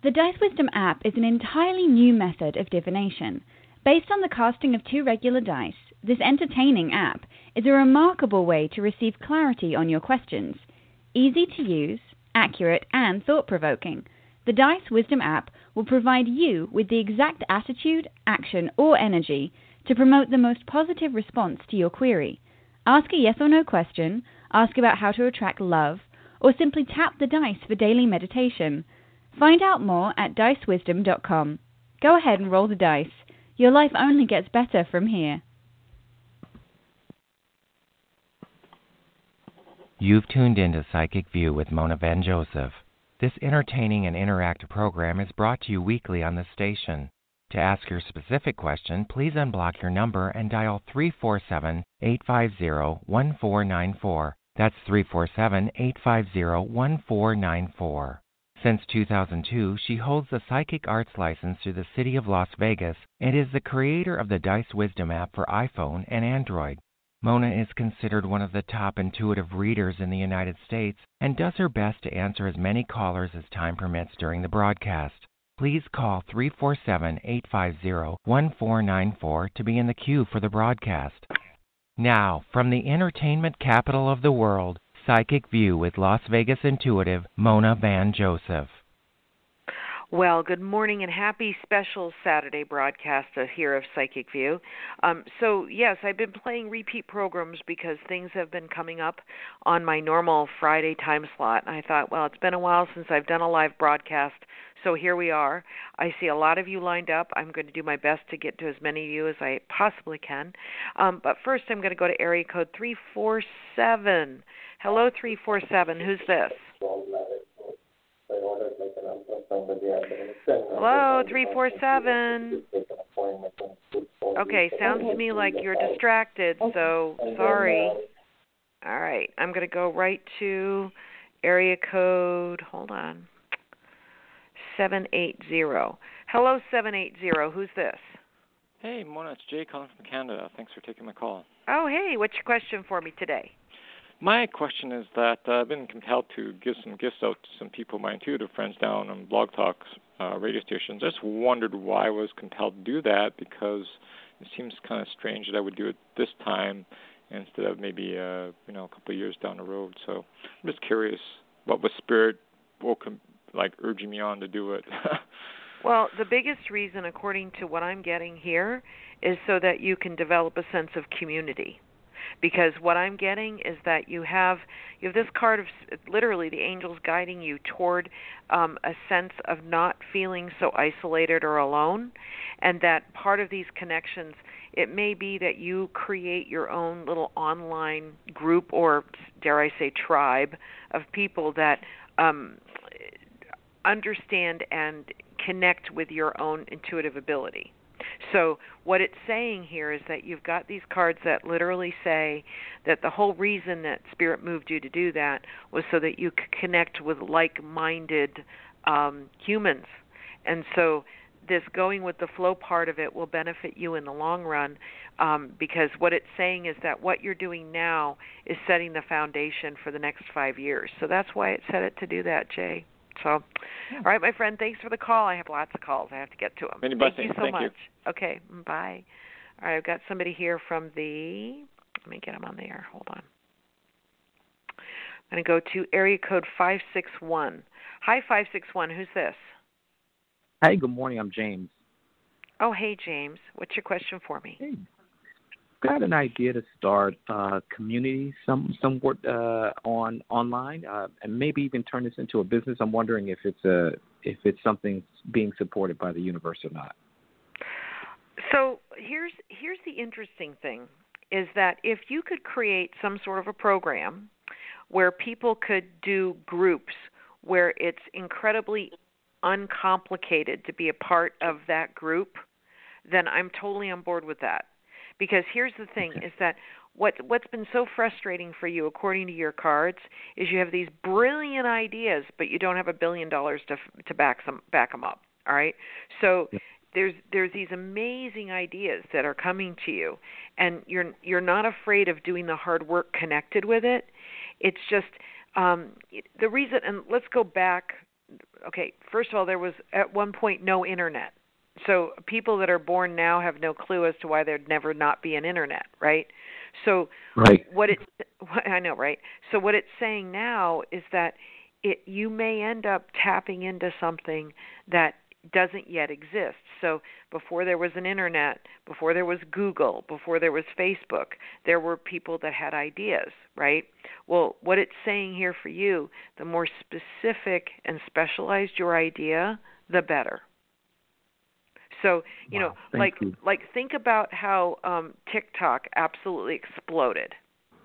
The Dice Wisdom app is an entirely new method of divination. Based on the casting of 2 regular dice, this entertaining app is a remarkable way to receive clarity on your questions. Easy to use, accurate, and thought-provoking, the Dice Wisdom app will provide you with the exact attitude, action, or energy to promote the most positive response to your query. Ask a yes or no question, ask about how to attract love, or simply tap the dice for daily meditation. Find out more at dicewisdom.com. Go ahead and roll the dice. Your life only gets better from here. You've tuned into Psychic View with Mona Van Joseph. This entertaining and interactive program is brought to you weekly on this station. To ask your specific question, please unblock your number and dial 347-850-1494. That's 347-850-1494. Since 2002, she holds the Psychic Arts license through the City of Las Vegas and is the creator of the Dice Wisdom app for iPhone and Android. Mona is considered one of the top intuitive readers in the United States and does her best to answer as many callers as time permits during the broadcast. Please call 347-850-1494 to be in the queue for the broadcast. Now, from the entertainment capital of the world, Psychic View with Las Vegas intuitive Mona Van Joseph. Well, good morning and happy special Saturday broadcast here of Psychic View. So, yes, I've been playing repeat programs because things have been coming up on my normal Friday time slot. And I thought, well, it's been a while since I've done a live broadcast, so here we are. I see a lot of you lined up. I'm going to do my best to get to as many of you as I possibly can. But first, I'm going to go to area code 347. Hello, 347. Who's this? Hello, 347. Okay, sounds to me like you're distracted, so sorry. All right, I'm going to go right to area code, hold on, 780. Hello, 780. Who's this? Hey, Mona, it's Jay calling from Canada. Thanks for taking my call. Oh, hey, what's your question for me today? My question is that I've been compelled to give some gifts out to some people, my intuitive friends down on Blog Talk radio stations. I just wondered why I was compelled to do that, because it seems kind of strange that I would do it this time instead of maybe a couple of years down the road. So I'm just curious what was Spirit urging me on to do it. Well, the biggest reason, according to what I'm getting here, is so that you can develop a sense of community. Because what I'm getting is that you have this card of literally the angels guiding you toward a sense of not feeling so isolated or alone, and that part of these connections, it may be that you create your own little online group or, dare I say, tribe of people that understand and connect with your own intuitive ability. So what it's saying here is that you've got these cards that literally say that the whole reason that Spirit moved you to do that was so that you could connect with like-minded humans. And so this going with the flow part of it will benefit you in the long run, because what it's saying is that what you're doing now is setting the foundation for the next 5 years. So that's why it set it to do that, Jay. So, all right, my friend, thanks for the call. I have lots of calls. I have to get to them. Many Thank blessings. you so Thank much. you. Okay, bye. All right, I've got somebody here from let me get him on the air. Hold on. I'm going to go to area code 561. Hi, 561. Who's this? Hi, good morning. I'm James. Oh, hey, James. What's your question for me? Hey. Got an idea to start a community somewhat online, and maybe even turn this into a business. I'm wondering if it's something being supported by the universe or not. So here's the interesting thing, is that if you could create some sort of a program where people could do groups where it's incredibly uncomplicated to be a part of that group, then I'm totally on board with that. Because here's the thing, is that what's been so frustrating for you, according to your cards, is you have these brilliant ideas, but you don't have $1 billion to back them up. All right, so there's these amazing ideas that are coming to you, and you're not afraid of doing the hard work connected with it. It's just the reason. And let's go back okay, first of all, there was at one point no internet. So people that are born now have no clue as to why there'd never not be an internet, right? So Right. I know, right? So what it's saying now is that you may end up tapping into something that doesn't yet exist. So before there was an internet, before there was Google, before there was Facebook, there were people that had ideas, right? Well, what it's saying here for you, the more specific and specialized your idea, the better. So, Wow, like think about how TikTok absolutely exploded,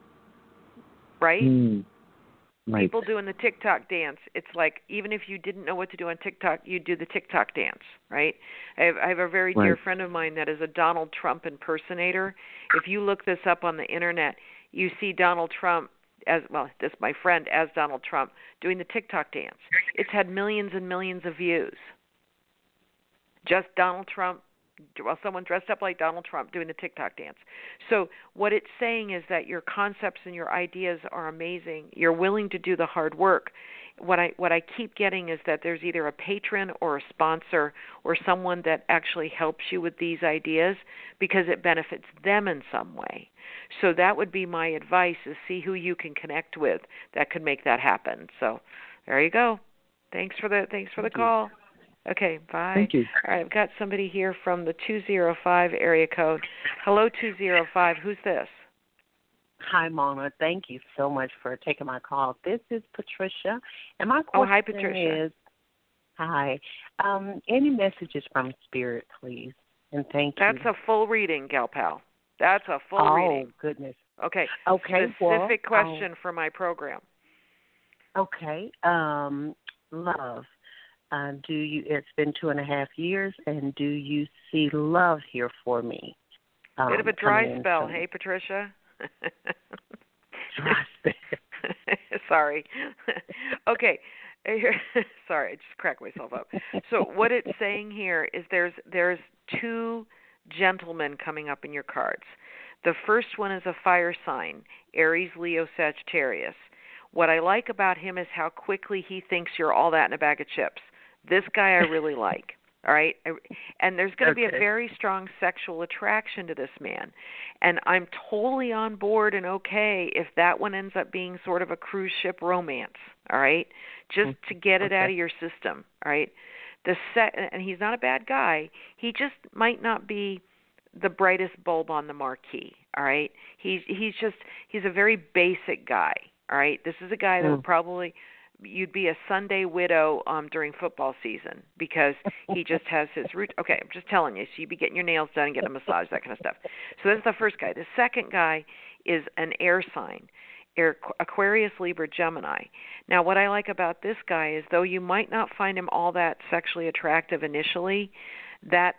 right? Right. People doing the TikTok dance. It's like even if you didn't know what to do on TikTok, you'd do the TikTok dance, right? I have a very dear friend of mine that is a Donald Trump impersonator. If you look this up on the internet, you see Donald Trump this my friend as Donald Trump doing the TikTok dance. It's had millions and millions of views. Just Donald Trump, someone dressed up like Donald Trump doing the TikTok dance. So what it's saying is that your concepts and your ideas are amazing. You're willing to do the hard work. What I keep getting is that there's either a patron or a sponsor or someone that actually helps you with these ideas because it benefits them in some way. So that would be my advice: is see who you can connect with that could make that happen. So there you go. Thanks for the call. Okay, bye. Thank you. All right, I've got somebody here from the 205 area code. Hello, 205. Who's this? Hi, Mona. Thank you so much for taking my call. This is Patricia, and my question hi, Patricia. is, hi, any messages from Spirit, please? And thank you. That's a full reading, Gal Pal. That's a full reading. Oh, goodness. Okay. Specific question for my program. Okay. Love. It's been 2.5 years, and do you see love here for me? Bit of a dry spell, hey, Patricia? Dry spell. Sorry. Okay. Sorry, I just cracked myself up. So what it's saying here is there's two gentlemen coming up in your cards. The first one is a fire sign, Aries, Leo, Sagittarius. What I like about him is how quickly he thinks you're all that in a bag of chips. This guy I really like, all right? And there's going to be a very strong sexual attraction to this man. And I'm totally on board and okay if that one ends up being sort of a cruise ship romance, all right? Just to get it out of your system, all right? And he's not a bad guy. He just might not be the brightest bulb on the marquee, all right? He's a very basic guy, all right? This is a guy that would probably you'd be a Sunday widow during football season because he just has his root. Okay, I'm just telling you. So you'd be getting your nails done, getting a massage, that kind of stuff. So that's the first guy. The second guy is an air sign, Aquarius, Libra, Gemini. Now, what I like about this guy is though you might not find him all that sexually attractive initially, that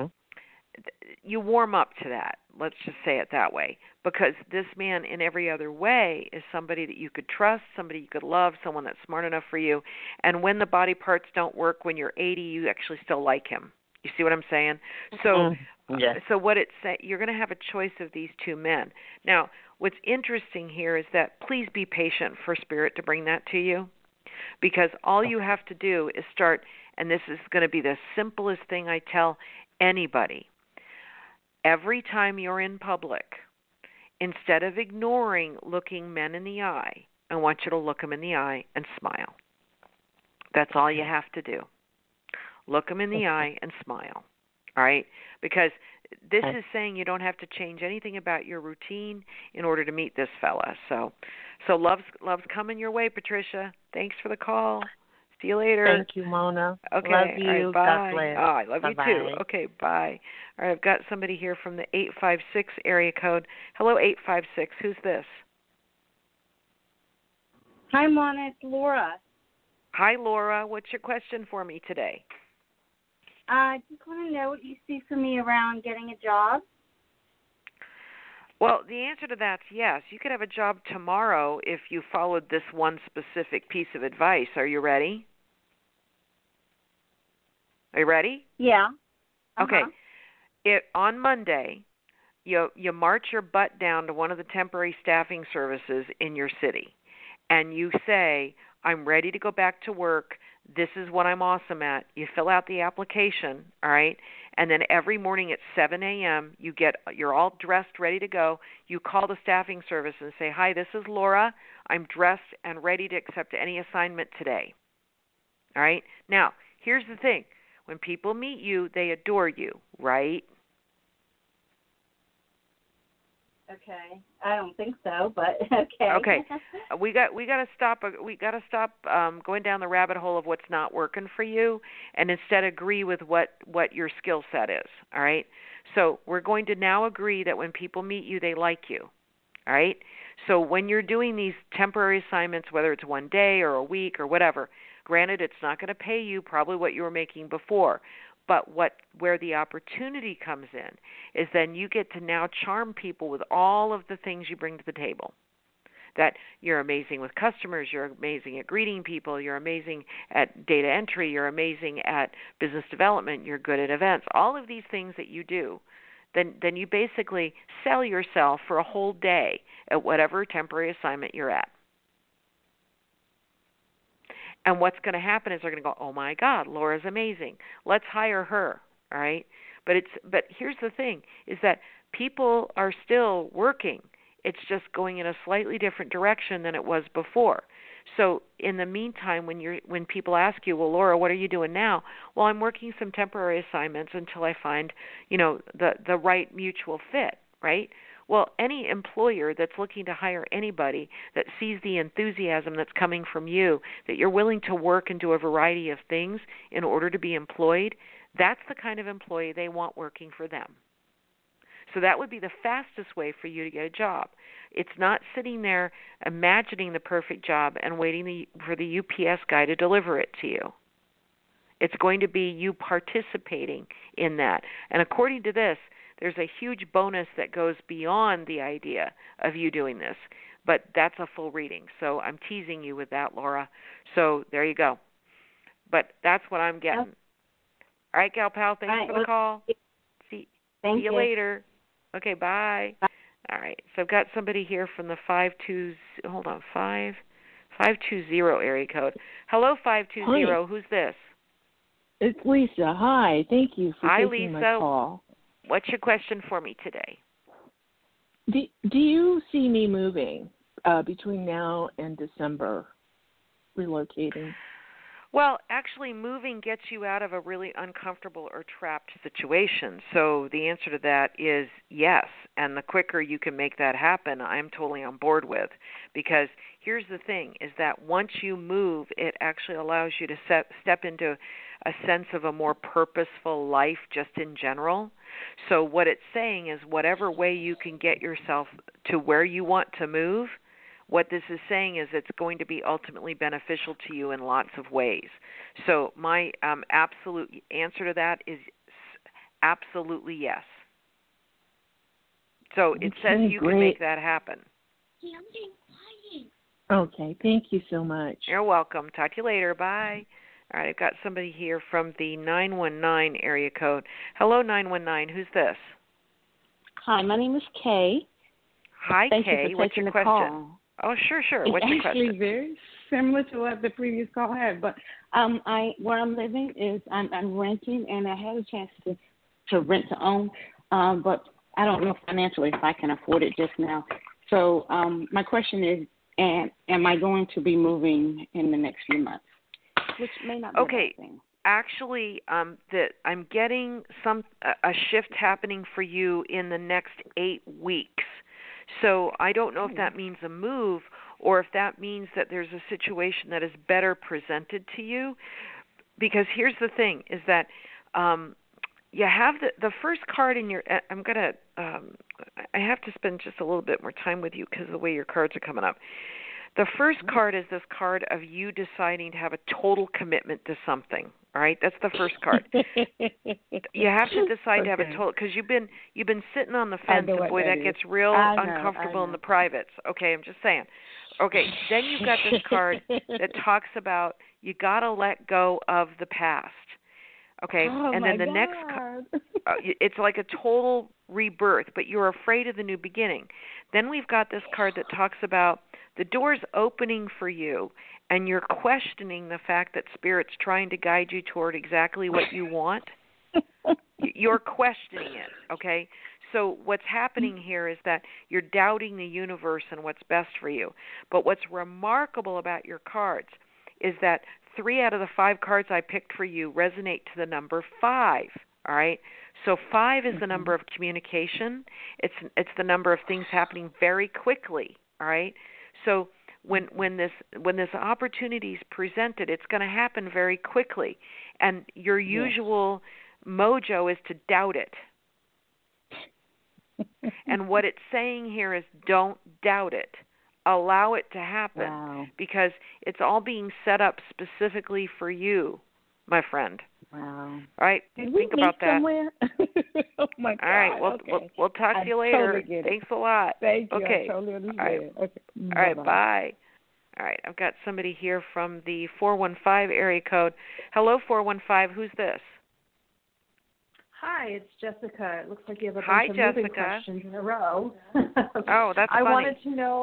you warm up to that. Let's just say it that way. Because this man in every other way is somebody that you could trust, somebody you could love, someone that's smart enough for you. And when the body parts don't work when you're 80, you actually still like him. You see what I'm saying? So so what it's saying, you're going to have a choice of these two men. Now, what's interesting here is that please be patient for Spirit to bring that to you. Because all you have to do is start, and this is going to be the simplest thing I tell anybody. Every time you're in public, instead of ignoring looking men in the eye, I want you to look them in the eye and smile. That's all you have to do. Look them in the eye and smile. All right? Because this is saying you don't have to change anything about your routine in order to meet this fella. So love's coming your way, Patricia. Thanks for the call. See you later. Thank you, Mona. Okay. Love you. All right, bye. God bless. Oh, I love Bye-bye. you too. Okay, bye. All right, I've got somebody here from the 856 area code. Hello, 856. Who's this? Hi, Mona. It's Laura. Hi, Laura. What's your question for me today? I just want to know what you see for me around getting a job. Well, the answer to that's yes. You could have a job tomorrow if you followed this one specific piece of advice. Are you ready? Are you ready? Yeah. Okay. On Monday, you march your butt down to one of the temporary staffing services in your city, and you say, I'm ready to go back to work. This is what I'm awesome at. You fill out the application, all right? And then every morning at 7 a.m., you're all dressed, ready to go. You call the staffing service and say, "Hi, this is Laura. I'm dressed and ready to accept any assignment today." All right? Now, here's the thing. When people meet you, they adore you, right? Okay. I don't think so, but okay. Okay. We got to stop going down the rabbit hole of what's not working for you, and instead agree with what your skill set is. All right. So we're going to now agree that when people meet you, they like you. All right. So when you're doing these temporary assignments, whether it's one day or a week or whatever, granted it's not going to pay you probably what you were making before. But where the opportunity comes in is then you get to now charm people with all of the things you bring to the table. That you're amazing with customers, you're amazing at greeting people, you're amazing at data entry, you're amazing at business development, you're good at events. All of these things that you do, then you basically sell yourself for a whole day at whatever temporary assignment you're at. And what's going to happen is they're going to go, "Oh my God, Laura's amazing. Let's hire her." All right? But here's the thing: is that people are still working. It's just going in a slightly different direction than it was before. So in the meantime, when people ask you, "Well, Laura, what are you doing now?" "Well, I'm working some temporary assignments until I find, the right mutual fit." Right? Well, any employer that's looking to hire anybody that sees the enthusiasm that's coming from you, that you're willing to work and do a variety of things in order to be employed, that's the kind of employee they want working for them. So that would be the fastest way for you to get a job. It's not sitting there imagining the perfect job and waiting for the UPS guy to deliver it to you. It's going to be you participating in that. And according to this, there's a huge bonus that goes beyond the idea of you doing this, but that's a full reading. So I'm teasing you with that, Laura. So there you go. But that's what I'm getting. All right, Gal Pal, thanks for the call. See you later. Okay, bye. All right, so I've got somebody here from the 520 area code. Hello, 520. Hi. Who's this? It's Lisa. Hi. Thank you for taking my call. What's your question for me today? Do you see me moving between now and December, relocating? Well, actually, moving gets you out of a really uncomfortable or trapped situation. So the answer to that is yes. And the quicker you can make that happen, I'm totally on board with. Because here's the thing, is that once you move, it actually allows you to step into a sense of a more purposeful life just in general. So what it's saying is whatever way you can get yourself to where you want to move, what this is saying is it's going to be ultimately beneficial to you in lots of ways. So my absolute answer to that is absolutely yes. So it says you can make that happen. Okay, thank you so much. You're welcome. Talk to you later. Bye. All right, I've got somebody here from the 919 area code. Hello, 919. Who's this? Hi, my name is Kay. Hi, Thank Kay. you for What's taking your the question? call. Oh, sure. It's What's your question? actually very similar to what the previous call had, but where I'm living is I'm renting, and I had a chance to rent to own, but I don't know financially if I can afford it just now. So my question is, am I going to be moving in the next few months? Which may not be a bad thing. Actually, that I'm getting a shift happening for you in the next 8 weeks. So I don't know if that means a move or if that means that there's a situation that is better presented to you. Because here's the thing: is that you have the first card in your. I have to spend just a little bit more time with you because of the way your cards are coming up. The first card is this card of you deciding to have a total commitment to something. All right, that's the first card. You have to decide to have a total, because you've been sitting on the fence, and boy, that gets real uncomfortable in the privates. Okay, I'm just saying. Okay, then you've got this card that talks about you got to let go of the past. Okay, and then the next card, it's like a total rebirth, but you're afraid of the new beginning. Then we've got this card that talks about the doors opening for you, and you're questioning the fact that Spirit's trying to guide you toward exactly what you want, you're questioning it, okay? So what's happening here is that you're doubting the universe and what's best for you. But what's remarkable about your cards is that 3 out of the 5 cards I picked for you resonate to the number 5, all right? So 5 is the number of communication. It's the number of things happening very quickly, all right? So when this opportunity is presented, it's going to happen very quickly. And your usual mojo is to doubt it. And what it's saying here is don't doubt it. Allow it to happen because it's all being set up specifically for you, my friend. Wow. All right, think about that. Oh my God. All right, we'll talk to you later. Totally Thanks a lot. Thank you. Okay. I totally understand. All right. Okay. All right, bye. All right, I've got somebody here from the 415 area code. Hello, 415. Who's this? Hi, it's Jessica. It looks like you have a bunch of moving questions in a row. Oh, that's funny. I wanted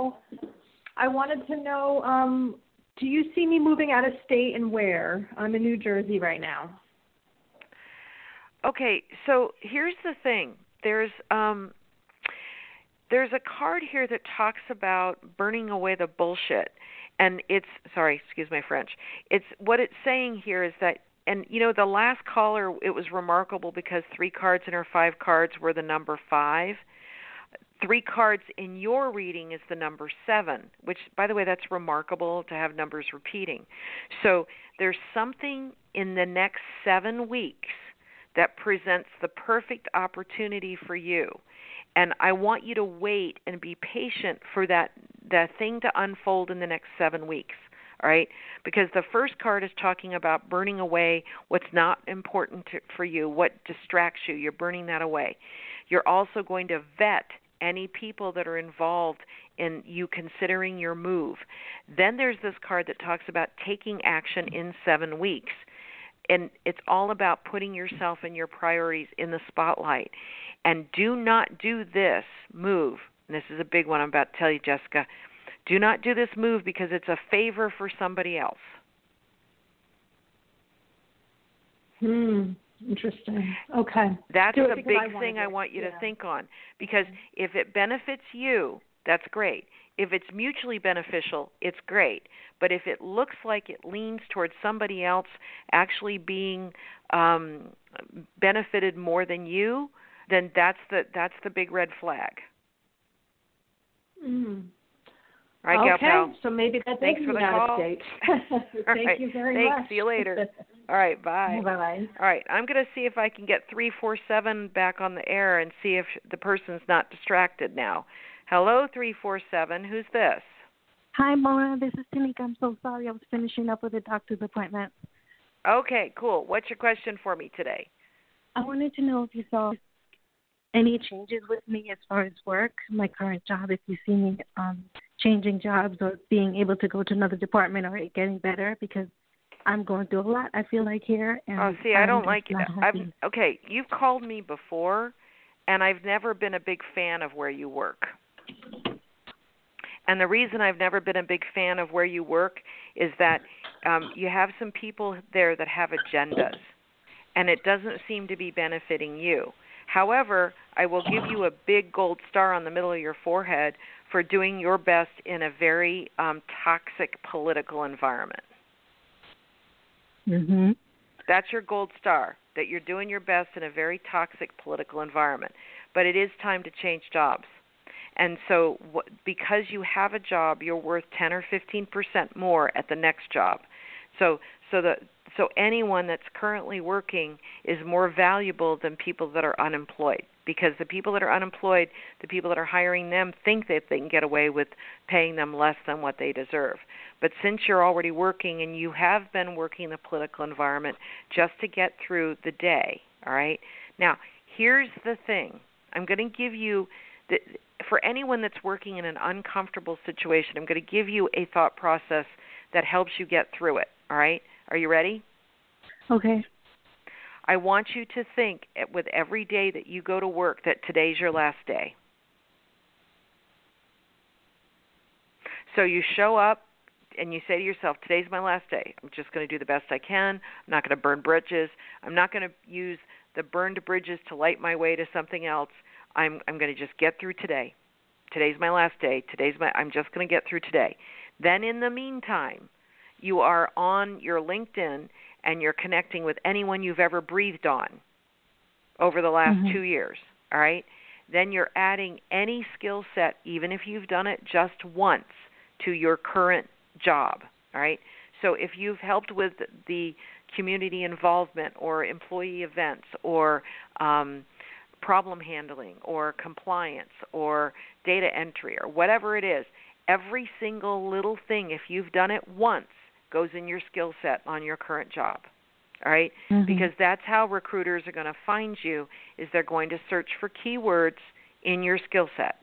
to know, do you see me moving out of state and where? I'm in New Jersey right now. Okay, so here's the thing. There's a card here that talks about burning away the bullshit. And it's, sorry, excuse my French. It's what it's saying here is that, and, you know, the last caller, it was remarkable because 3 cards in her 5 cards were the number 5. 3 cards in your reading is the number 7, which, by the way, that's remarkable to have numbers repeating. So there's something in the next 7 weeks that presents the perfect opportunity for you. And I want you to wait and be patient for that thing to unfold in the next 7 weeks. All right, because the first card is talking about burning away what's not important for you, what distracts you. You're burning that away. You're also going to vet any people that are involved in you considering your move. Then there's this card that talks about taking action in 7 weeks. And it's all about putting yourself and your priorities in the spotlight. And do not do this move. And this is a big one I'm about to tell you, Jessica. Do not do this move because it's a favor for somebody else. Interesting. Okay. That's the big thing I want you to think on. Because if it benefits you, that's great. If it's mutually beneficial, it's great. But if it looks like it leans towards somebody else actually being benefited more than you, then that's the big red flag. All right, okay, Gal Pal. So maybe that does mean out of state. Thank you very much. Thanks. See you later. All right, bye. Bye-bye. All right, I'm going to see if I can get 347 back on the air and see if the person's not distracted now. Hello, 347. Who's this? Hi, Mona. This is Tanika. I'm so sorry. I was finishing up with a doctor's appointment. Okay, cool. What's your question for me today? I wanted to know if you saw any changes with me as far as work, my current job, if you see me changing jobs or being able to go to another department or it getting better, because I'm going through a lot, I feel like, here. And I don't like it. Okay, you've called me before, and I've never been a big fan of where you work. And the reason I've never been a big fan of where you work is that you have some people there that have agendas, and it doesn't seem to be benefiting you. However, I will give you a big gold star on the middle of your forehead for doing your best in a very toxic political environment. Mm-hmm. That's your gold star, that you're doing your best in a very toxic political environment. But it is time to change jobs. And so because you have a job, you're worth 10 or 15% more at the next job. So anyone that's currently working is more valuable than people that are unemployed, because the people that are unemployed, the people that are hiring them think that they can get away with paying them less than what they deserve. But since you're already working and you have been working in the political environment just to get through the day, all right? Now, here's the thing. I'm going to give you, for anyone that's working in an uncomfortable situation, I'm going to give you a thought process that helps you get through it, all right? Are you ready? Okay. I want you to think with every day that you go to work that today's your last day. So you show up, you say to yourself, today's my last day. I'm just going to do the best I can. I'm not going to burn bridges. I'm not going to use the burned bridges to light my way to something else. I'm going to just get through today. Today's my last day. I'm just going to get through today. Then in the meantime, you are on your LinkedIn and you're connecting with anyone you've ever breathed on over the last 2 years, all right? Then you're adding any skill set, even if you've done it just once, to your current job, all right? So if you've helped with the community involvement or employee events or problem handling or compliance or data entry or whatever it is, every single little thing, if you've done it once, goes in your skill set on your current job, all right? Because that's how recruiters are going to find you, is they're going to search for keywords in your skill set.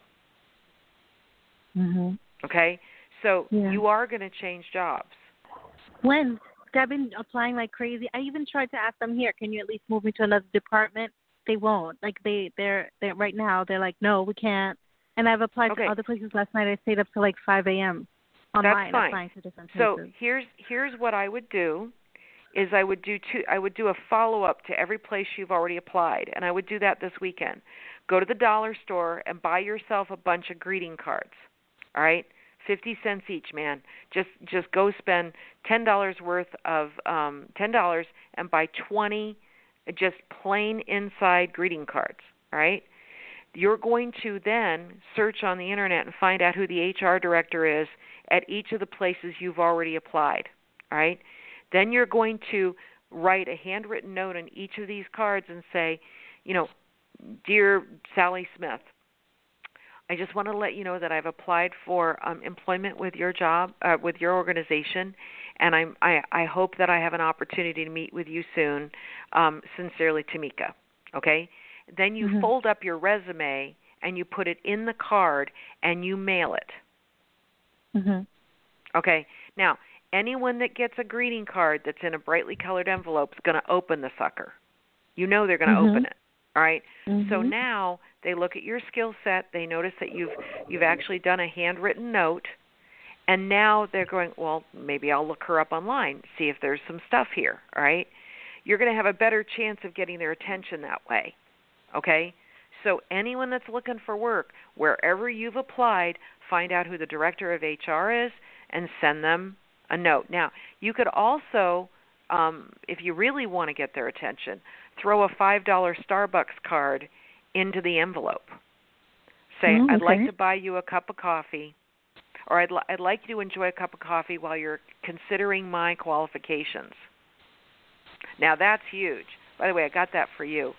Okay? So you are going to change jobs. When? I've been applying like crazy. I even tried to ask them here, can you at least move me to another department? They won't. Like they're right now, they're like, no, we can't. And I've applied to other places last night. I stayed up till like 5 a.m. online applying to different places. So here's what I would do, is I would do a follow-up to every place you've already applied, and I would do that this weekend. Go to the dollar store and buy yourself a bunch of greeting cards, all right? 50 cents each, man. Just go spend $10 worth of $10 and buy 20 just plain inside greeting cards, all right? You're going to then search on the internet and find out who the HR director is at each of the places you've already applied, all right? Then you're going to write a handwritten note on each of these cards and say, Dear Sally Smith, I just want to let you know that I've applied for employment with your job, with your organization, and I hope that I have an opportunity to meet with you soon. Sincerely, Tamika. Okay? Then you fold up your resume and you put it in the card and you mail it. Okay? Now, anyone that gets a greeting card that's in a brightly colored envelope is going to open the sucker. You know they're going to open it. All right. So now they look at your skill set. They notice that you've actually done a handwritten note, and now they're going, well, maybe I'll look her up online, see if there's some stuff here. All right. You're going to have a better chance of getting their attention that way. Okay. So anyone that's looking for work, wherever you've applied, find out who the director of HR is and send them a note. Now, you could also, if you really want to get their attention, throw a $5 Starbucks card into the envelope. Say, I'd like to buy you a cup of coffee, or I'd like you to enjoy a cup of coffee while you're considering my qualifications. Now, that's huge. By the way, I got that for you.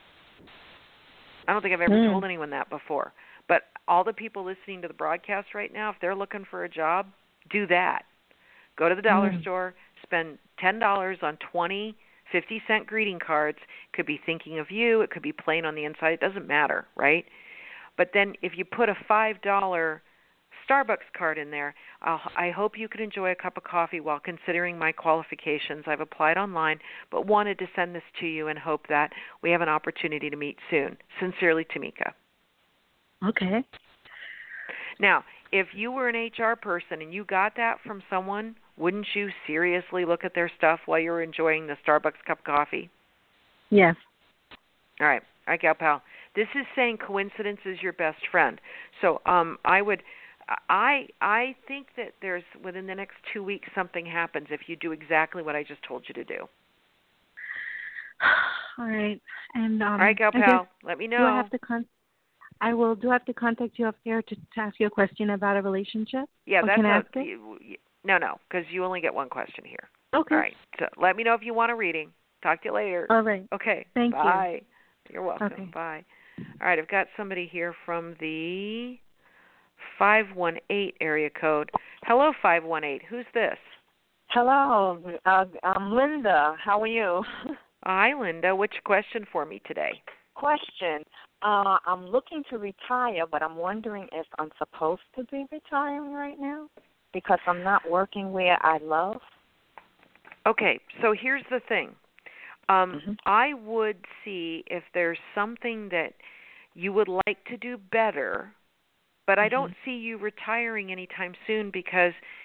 I don't think I've ever told anyone that before. But all the people listening to the broadcast right now, if they're looking for a job, do that. Go to the dollar store, spend $10 on 20 50-cent greeting cards. It could be thinking of you. It could be plain on the inside. It doesn't matter, right? But then if you put a $5 Starbucks card in there, I hope you can enjoy a cup of coffee while considering my qualifications. I've applied online, but wanted to send this to you and hope that we have an opportunity to meet soon. Sincerely, Tamika. Okay. Now, if you were an HR person and you got that from someone, wouldn't you seriously look at their stuff while you're enjoying the Starbucks cup of coffee? Yes. All right, Gal Pal. This is saying coincidence is your best friend. So I think that there's, within the next 2 weeks, something happens if you do exactly what I just told you to do. All right. And all right, Gal Pal, let me know. Do I have to do I have to contact you up here to ask you a question about a relationship? Yeah, that's No, because you only get one question here. Okay. All right. So let me know if you want a reading. Talk to you later. All right. Okay. Thank you. Bye. You're welcome. Okay. Bye. All right. I've got somebody here from the 518 area code. Hello, 518. Who's this? Hello. I'm Linda. How are you? Hi, Linda. What's your question for me today? Question. I'm looking to retire, but I'm wondering if I'm supposed to be retiring right now because I'm not working where I love. Okay, so here's the thing. I would see if there's something that you would like to do better, but I don't see you retiring anytime soon because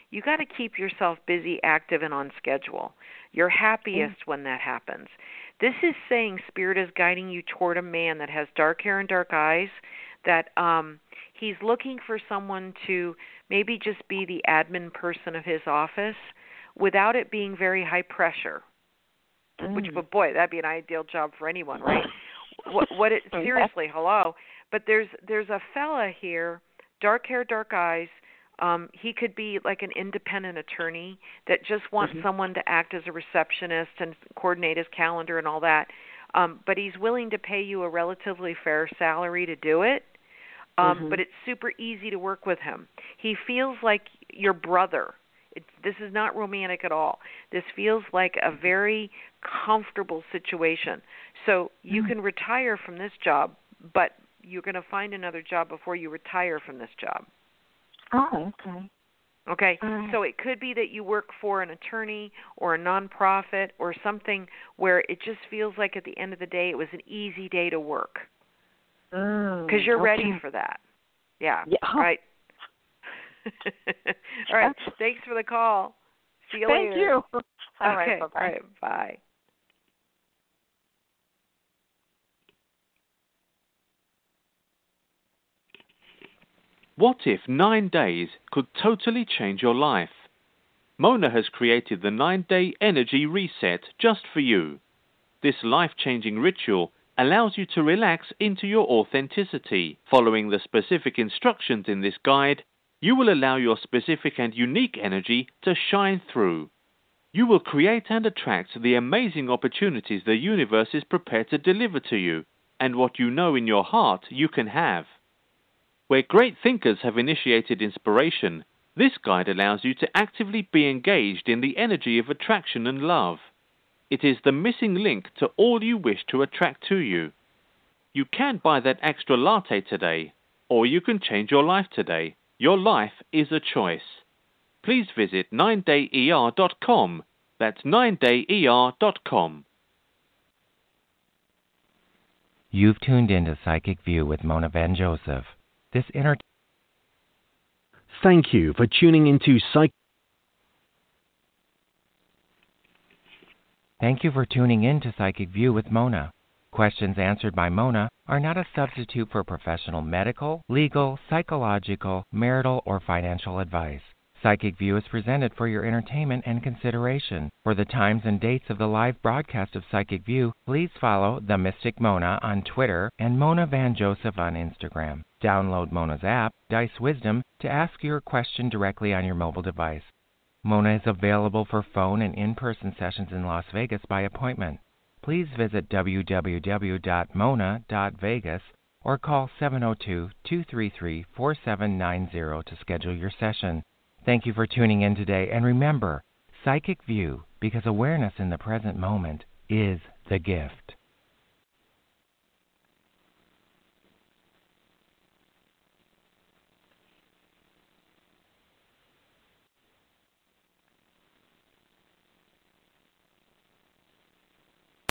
you got to keep yourself busy, active, and on schedule. You're happiest when that happens. This is saying Spirit is guiding you toward a man that has dark hair and dark eyes, that he's looking for someone to maybe just be the admin person of his office without it being very high pressure. Which, but boy, that'd be an ideal job for anyone, right? Seriously, hello. But there's a fella here, dark hair, dark eyes. He could be like an independent attorney that just wants someone to act as a receptionist and coordinate his calendar and all that. But he's willing to pay you a relatively fair salary to do it. But it's super easy to work with him. He feels like your brother. This is not romantic at all. This feels like a very comfortable situation. So you can retire from this job, but you're going to find another job before you retire from this job. Oh, okay. Okay, so it could be that you work for an attorney or a nonprofit or something where it just feels like at the end of the day it was an easy day to work. Because you're ready for that. Yeah. Right. All right. Thanks for the call. See you later. Thank you. All right. Bye-bye. All right. Bye. What if 9 days could totally change your life? Mona has created the 9-day energy reset just for you. This life-changing ritual allows you to relax into your authenticity. Following the specific instructions in this guide, you will allow your specific and unique energy to shine through. You will create and attract the amazing opportunities the universe is prepared to deliver to you, and what you know in your heart you can have. Where great thinkers have initiated inspiration, this guide allows you to actively be engaged in the energy of attraction and love. It is the missing link to all you wish to attract to you. You can buy that extra latte today, or you can change your life today. Your life is a choice. Please visit 9dayer.com. That's 9dayer.com. You've tuned into Psychic View with Mona Van Joseph. Thank you for tuning into Thank you for tuning in to Psychic View with Mona. Questions answered by Mona are not a substitute for professional medical, legal, psychological, marital, or financial advice. Psychic View is presented for your entertainment and consideration. For the times and dates of the live broadcast of Psychic View, please follow The Mystic Mona on Twitter and Mona Van Joseph on Instagram. Download Mona's app, Dice Wisdom, to ask your question directly on your mobile device. Mona is available for phone and in-person sessions in Las Vegas by appointment. Please visit www.mona.vegas or call 702-233-4790 to schedule your session. Thank you for tuning in today, and remember, Psychic View, because awareness in the present moment is the gift.